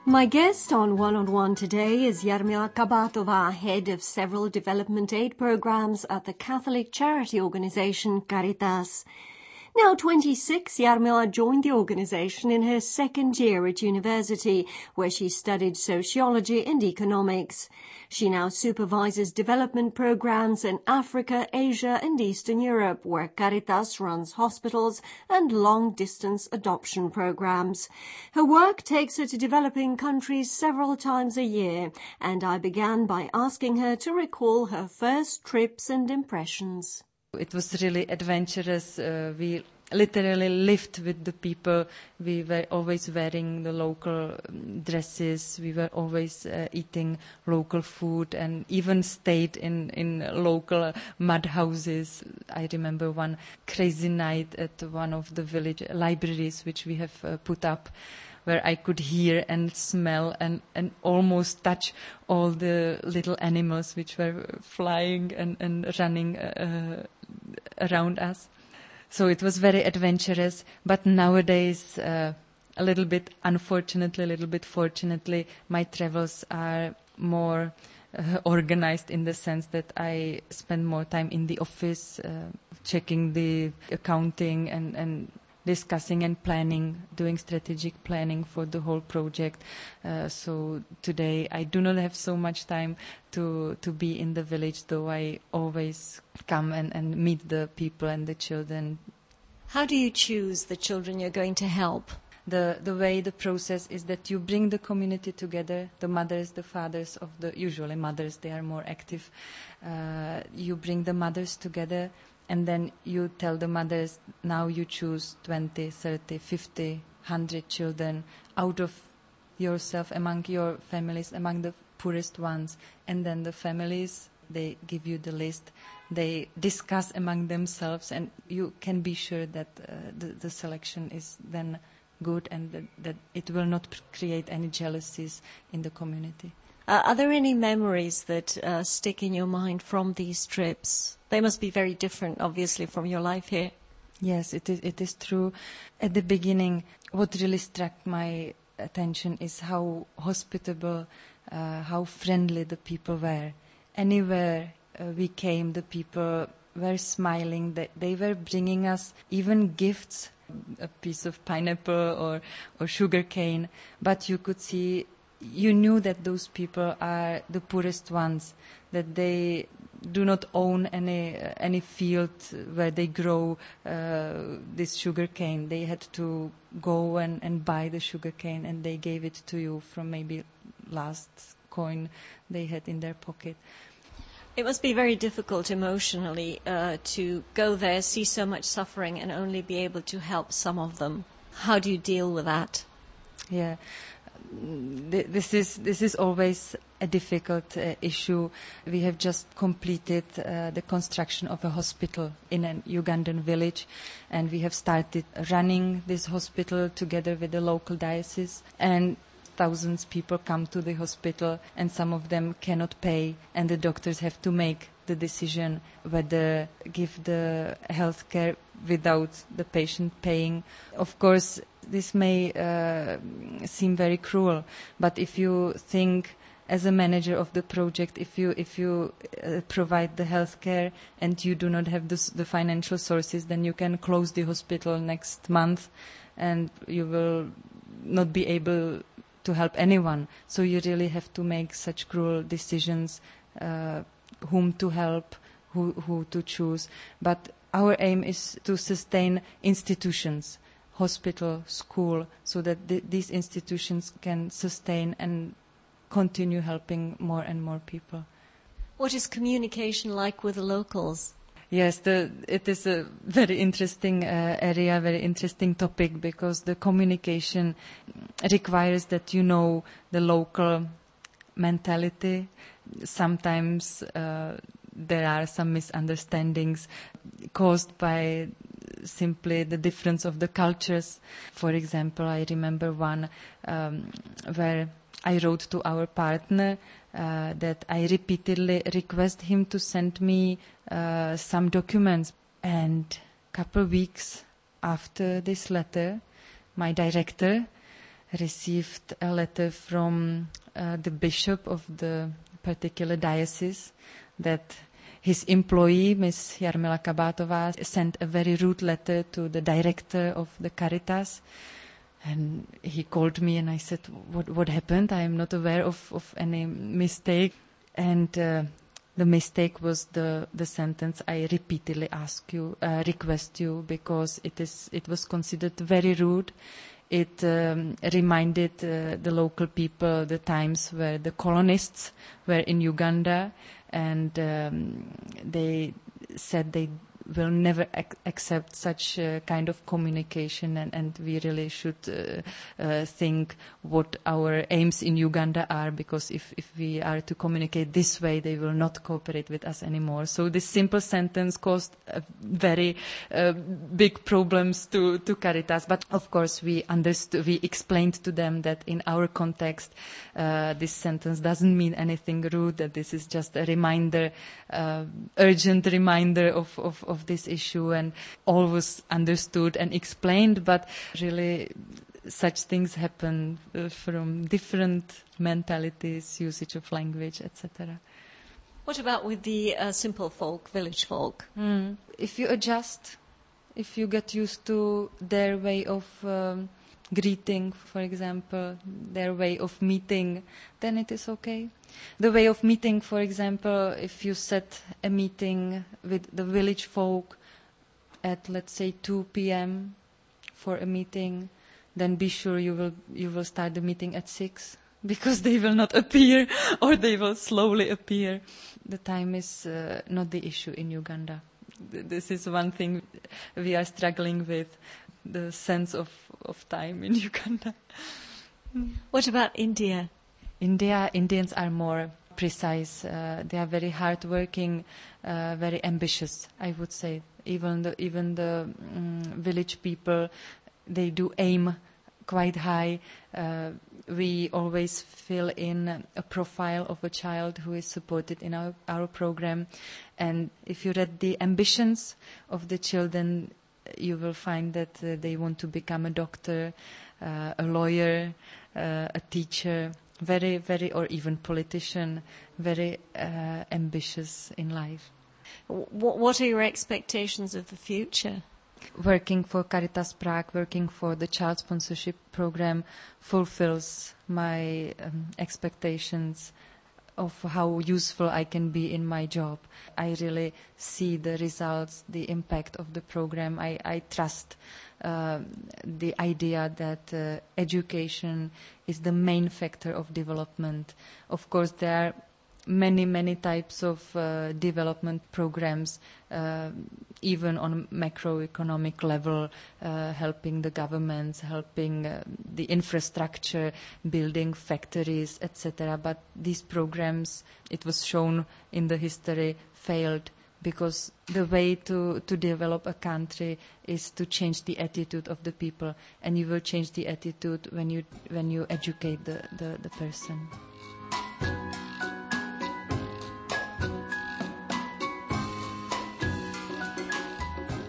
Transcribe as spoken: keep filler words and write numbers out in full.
My guest on One on One today is Jarmila Kabatova, head of several development aid programs at the Catholic charity organization Caritas. Now twenty-six, Jarmila joined the organization in her second year at university, where she studied sociology and economics. She now supervises development programs in Africa, Asia and Eastern Europe, where Caritas runs hospitals and long-distance adoption programs. Her work takes her to developing countries several times a year, and I began by asking her to recall her first trips and impressions. It was really adventurous. Uh, we literally lived with the people. We were always wearing the local dresses. We were always uh, eating local food and even stayed in, in local mud houses. I remember one crazy night at one of the village libraries which we have uh, put up, where I could hear and smell and, and almost touch all the little animals which were flying and, and running uh, around us. So it was very adventurous, but nowadays, uh, a little bit unfortunately, a little bit fortunately, my travels are more uh, organized in the sense that I spend more time in the office, uh, checking the accounting and, and discussing and planning, doing strategic planning for the whole project. Uh, so today I do not have so much time to to be in the village, though I always come and, and meet the people and the children. How do you choose the children you're going to help? The the way the process is that you bring the community together, the mothers, the fathers of the, usually mothers, they are more active. Uh, you bring the mothers together, and then you tell the mothers, now you choose twenty, thirty, fifty, one hundred children out of yourself, among your families, among the poorest ones. And then the families, they give you the list. They discuss among themselves, and you can be sure that uh, the, the selection is then good and that, that it will not create any jealousies in the community. Uh, are there any memories that uh, stick in your mind from these trips? They must be very different, obviously, from your life here. Yes, it is, it is true. At the beginning, what really struck my attention is how hospitable, uh, how friendly the people were. Anywhere uh, we came, the people were smiling. They, they were bringing us even gifts, a piece of pineapple or, or sugar cane. But you could see, you knew that those people are the poorest ones, that they do not own any uh, any field where they grow uh, this sugar cane. They had to go and, and buy the sugar cane, and they gave it to you from maybe last coin they had in their pocket. It must be very difficult emotionally uh, to go there, see so much suffering, and only be able to help some of them. How do you deal with that? Yeah. This is this is always a difficult uh, issue. We have just completed uh, the construction of a hospital in a Ugandan village, and we have started running this hospital together with the local diocese. And thousands of people come to the hospital, and some of them cannot pay, and the doctors have to make the decision whether give the health care without the patient paying. Of course, this may uh, seem very cruel, but if you think as a manager of the project, if you if you uh, provide the health care and you do not have this, the financial sources, then you can close the hospital next month and you will not be able to help anyone. So you really have to make such cruel decisions, uh, whom to help, who, who to choose. But our aim is to sustain institutions, hospital, school, so that th- these institutions can sustain and continue helping more and more people. What is communication like with the locals? Yes, the, it is a very interesting uh, area, very interesting topic, because the communication requires that you know the local mentality. Sometimes uh, there are some misunderstandings caused by simply the difference of the cultures. For example, I remember one um, where I wrote to our partner uh, that I repeatedly request him to send me uh, some documents. And a couple of weeks after this letter, my director received a letter from uh, the bishop of the particular diocese that his employee, Miss Jarmila Kabátová, sent a very rude letter to the director of the Caritas. And he called me and I said, what what happened? I am not aware of, of any mistake. And uh, the mistake was the, the sentence I repeatedly ask you, uh, request you, because it is it was considered very rude. It um, reminded uh, the local people the times where the colonists were in Uganda, and um, they said they will never ac- accept such uh, kind of communication, and, and we really should uh, uh, think what our aims in Uganda are, because if, if we are to communicate this way, they will not cooperate with us anymore. So this simple sentence caused uh, very uh, big problems to, to Caritas. But of course we understood, we explained to them that in our context uh, this sentence doesn't mean anything rude, that this is just a reminder, uh, urgent reminder of, of, of this issue, and all was understood and explained, but really such things happen uh, from different mentalities, usage of language, et cetera. What about with the uh, simple folk, village folk? Mm. If you adjust, if you get used to their way of um, greeting, for example, their way of meeting, then it is okay. The way of meeting, for example, if you set a meeting with the village folk at, let's say, two p.m. for a meeting, then be sure you will you will start the meeting at six, because they will not appear, or they will slowly appear. The time is uh, not the issue in Uganda. This is one thing we are struggling with, the sense of, of time in Uganda. What about India? India, Indians are more precise. Uh, they are very hardworking, uh, very ambitious, I would say. Even the, even the um, village people, they do aim quite high. Uh, we always fill in a profile of a child who is supported in our, our program. And if you read the ambitions of the children, you will find that uh, they want to become a doctor, uh, a lawyer, uh, a teacher, very, very, or even politician, very uh, ambitious in life. W- what are your expectations of the future? Working for Caritas Prague, working for the child sponsorship program fulfills my um, expectations of how useful I can be in my job. I really see the results, the impact of the program. I, I trust uh, the idea that uh, education is the main factor of development. Of course, there are many, many types of uh, development programs, uh, even on macroeconomic level, uh, helping the governments, helping uh, the infrastructure, building factories, et cetera. But these programs, it was shown in the history, failed, because the way to, to develop a country is to change the attitude of the people, and you will change the attitude when you when you educate the, the, the person.